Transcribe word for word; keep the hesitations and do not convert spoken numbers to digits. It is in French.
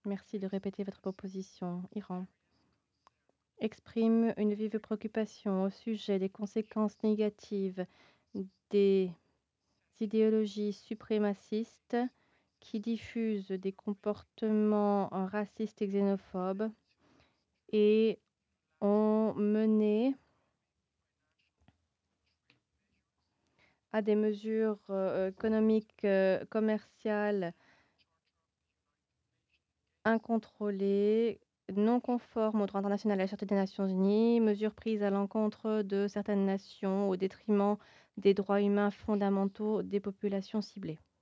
Merci de répéter votre proposition. Iran exprime une vive préoccupation au sujet des conséquences négatives des idéologies suprémacistes qui diffusent des comportements euh, racistes et xénophobes et ont mené à des mesures euh, économiques, euh, commerciales incontrôlées, non conformes au droit international et à la Sûreté des Nations Unies, mesures prises à l'encontre de certaines nations au détriment des droits humains fondamentaux des populations ciblées.